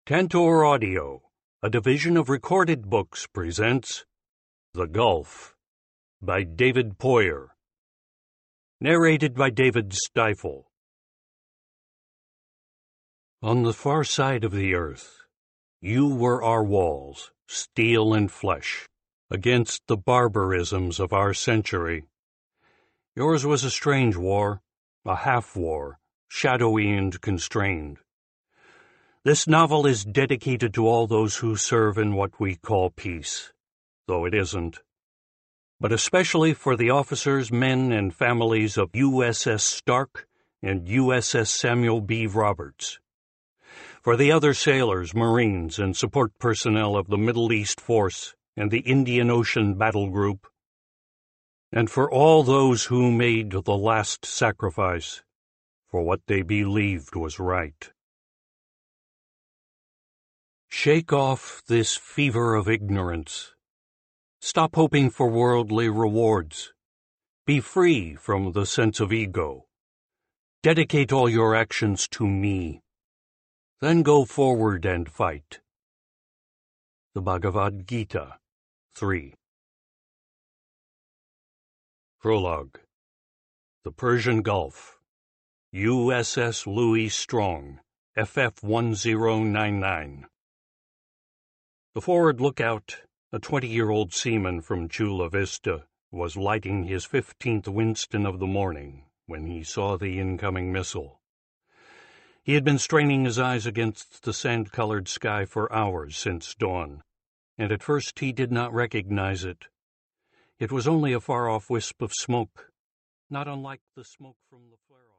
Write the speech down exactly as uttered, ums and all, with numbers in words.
Tantor Audio, a division of Recorded Books, presents The Gulf by David Poyer. Narrated by David Stifel. On the far side of the earth, you were our walls, steel and flesh, against the barbarisms of our century. Yours was a strange war, a half-war, shadowy and constrained. This novel is dedicated to all those who serve in what we call peace, though it isn't, but especially for the officers, men, and families of U S S Stark and U S S Samuel B. Roberts, for the other sailors, Marines, and support personnel of the Middle East Force and the Indian Ocean Battle Group, and for all those who made the last sacrifice for what they believed was right. Shake off this fever of ignorance. Stop hoping for worldly rewards. Be free from the sense of ego. Dedicate all your actions to me. Then go forward and fight. The Bhagavad Gita, three. Prologue. The Persian Gulf. U S S Louis Strong, F F one zero nine nine. The forward lookout, a twenty-year-old seaman from Chula Vista, was lighting his fifteenth Winston of the morning when he saw the incoming missile. He had been straining his eyes against the sand-colored sky for hours since dawn, and at first he did not recognize it. It was only a far-off wisp of smoke, not unlike the smoke from the flare